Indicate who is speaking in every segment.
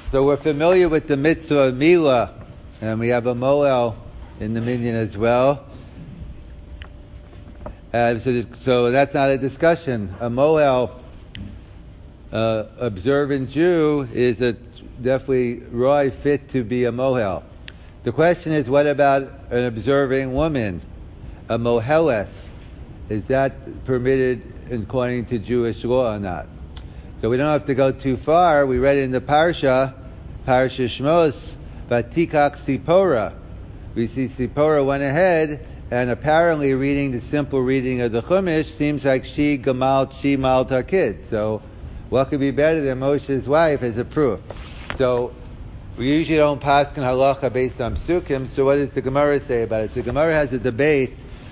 Speaker 1: So we're familiar with the mitzvah of Milah, and we have a Moel in the minyan as well. So that's not a discussion. A Moel, observant Jew, is definitely roy fit to be a Mohel. The question is, what about an observing woman, a Moheles? Is that permitted according to Jewish law or not? So we don't have to go too far. We read in the Parsha Shmos, Vatikach Sipora. We see Sipora went ahead and apparently reading the simple reading of the Chumash seems like she maled her kid. So what could be better than Moshe's wife as a proof? So we usually don't paskin halacha based on psukim. So what does the Gemara say about it? The Gemara has a debate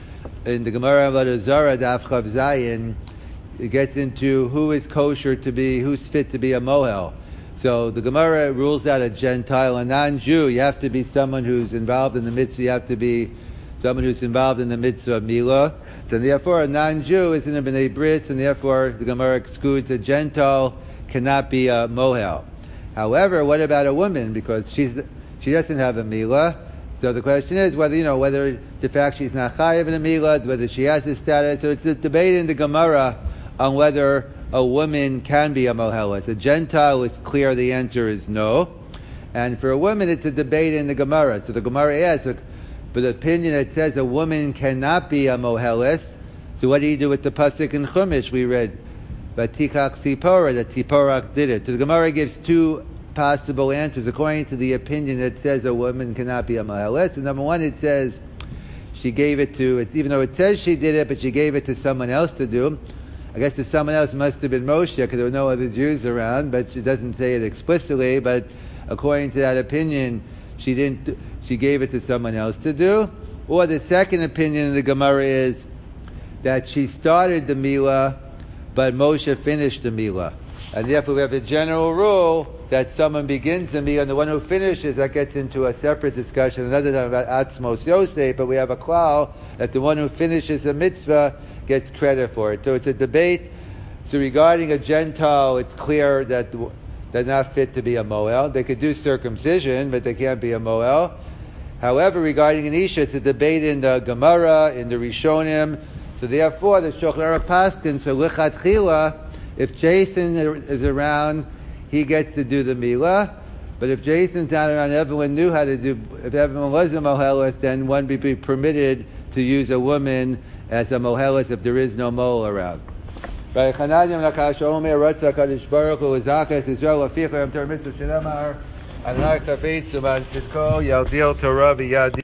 Speaker 1: in the Gemara Avodah Zarah Daf Chav Zayin. It gets into who is kosher to be, who's fit to be a mohel. So the Gemara rules out a Gentile, a non-Jew. You have to be someone who's involved in the mitzvah. You have to be someone who's involved in the mitzvah of Milah. So therefore, a non-Jew isn't a B'nai Bris, and therefore the Gemara excludes a Gentile cannot be a mohel. However, what about a woman? Because she doesn't have a Milah. So the question is whether the fact she's not chayav in a Milah, whether she has a status. So it's a debate in the Gemara on whether a woman can be a moheles. A Gentile, it's clear the answer is no. And for a woman, it's a debate in the Gemara. So the Gemara asks, but the opinion that says a woman cannot be a moheles, so what do you do with the pasuk in Chumash we read? Vatikach Sipora, that Siporak did it. So the Gemara gives two possible answers according to the opinion that says a woman cannot be a moheles. And number one, it says she gave it to, even though it says she did it, but she gave it to someone else to do. I guess the someone else must have been Moshe because there were no other Jews around, but she doesn't say it explicitly. But according to that opinion, she gave it to someone else to do. Or the second opinion of the Gemara is that she started the Milah, but Moshe finished the Milah. And therefore we have a general rule that someone begins the Milah, and the one who finishes, that gets into a separate discussion another time about Atzmos Yosef, but we have a klal that the one who finishes a mitzvah gets credit for it. So it's a debate. So regarding a Gentile, it's clear that they're not fit to be a Moel. They could do circumcision, but they can't be a Moel. However, regarding an Isha, it's a debate in the Gemara, in the Rishonim. So therefore, the Shulchan Aruch paskin, so lichatchila, if Jason is around, he gets to do the Milah. But if Jason's not around, everyone knew how to do, if everyone was a Mohelis, then one would be permitted to use a woman as a Mohelis if there is no mole around.